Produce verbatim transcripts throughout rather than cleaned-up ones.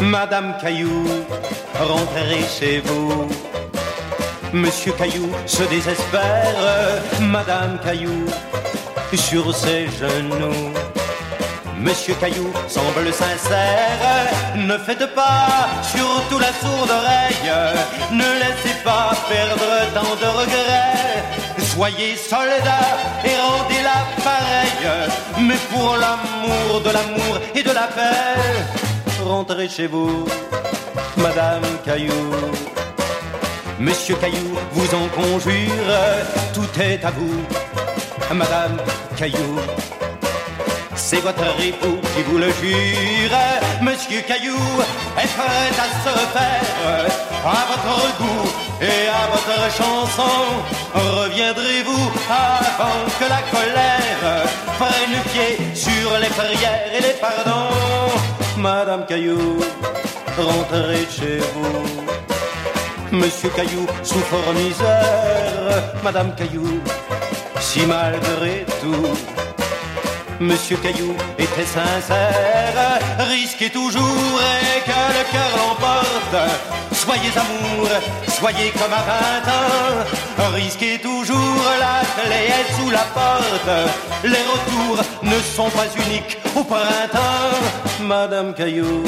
Madame Caillou, rentrez chez vous. Monsieur Caillou se désespère, Madame Caillou sur ses genoux. Monsieur Caillou semble sincère, ne faites pas surtout la sourde oreille, ne laissez pas perdre tant de regrets. Soyez soldat et rendez-la pareille, mais pour l'amour de l'amour et de la paix, rentrez chez vous, Madame Caillou. Monsieur Caillou vous en conjure, tout est à vous, Madame Caillou. C'est votre époux qui vous le jure. Monsieur Caillou est prêt à se refaire à votre goût et à votre chanson. Reviendrez-vous avant que la colère prenne pied sur les prières et les pardons? Madame Caillou, rentrez chez vous. Monsieur Caillou souffre en misère. Madame Caillou, si malgré tout Monsieur Caillou était sincère, risquez toujours et que le cœur l'emporte. Soyez amour, soyez comme à vingt ans, risquez toujours, la clé est sous la porte. Les retours ne sont pas uniques au printemps. Madame Caillou,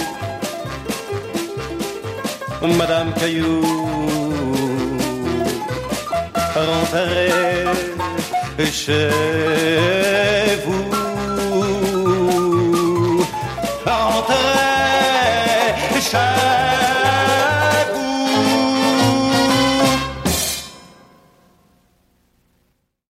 Madame Caillou, rentrez chez